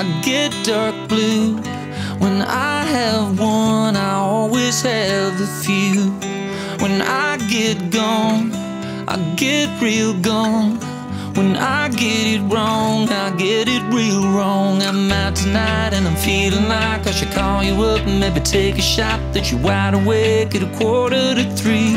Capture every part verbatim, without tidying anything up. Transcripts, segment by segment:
I get dark blue. When I have one, I always have a few. When I get gone, I get real gone. When I get it wrong, I get it real wrong. I'm out tonight and I'm feeling like I should call you up and maybe take a shot that you're wide awake at a quarter to three.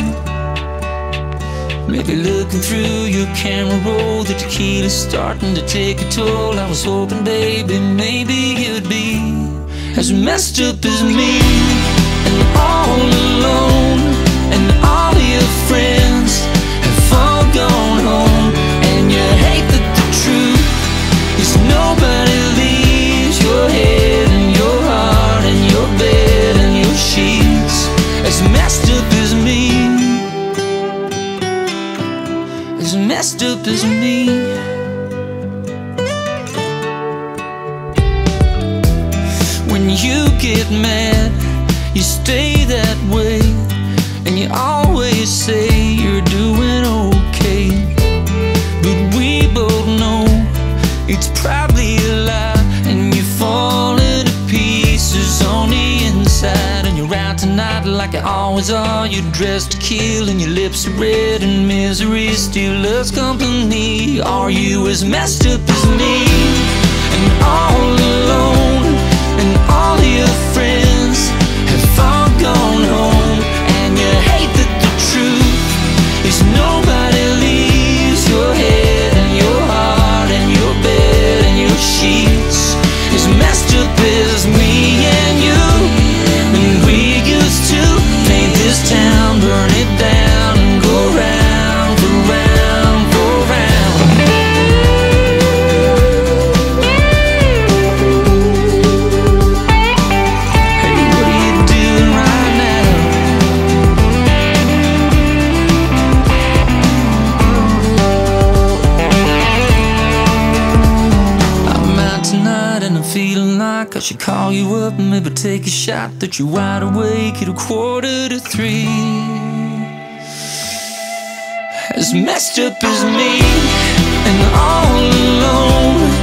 Maybe looking through your camera roll, the tequila's starting to take a toll. I was hoping, baby, maybe you'd be as messed up as me, and all alone, and all your friends have all gone home. And you hate that the truth is nobody leaves your head and your heart and your bed and your sheets as messed up as me, as messed up as me. When you get mad, you stay that way, and you always say you're doing okay. But we both know it's probably a lie, and you're falling to pieces on the inside. And you're out tonight like you always are. You're dressed to kill and your lips are red, and misery still loves company. Are you as messed up as me, and all alone, and all your friends have all gone home? And you hate that the truth is nobody leaves your head and your heart and your bed and your sheets as messed up as me and you. And we used to paint this town, burn it down, and go round for round for round. Hey, what are you doing right now? I'm out tonight and I'm feeling like I should call you up and maybe take a shot that you're wide awake at a quarter to three. As messed up as me, and all alone,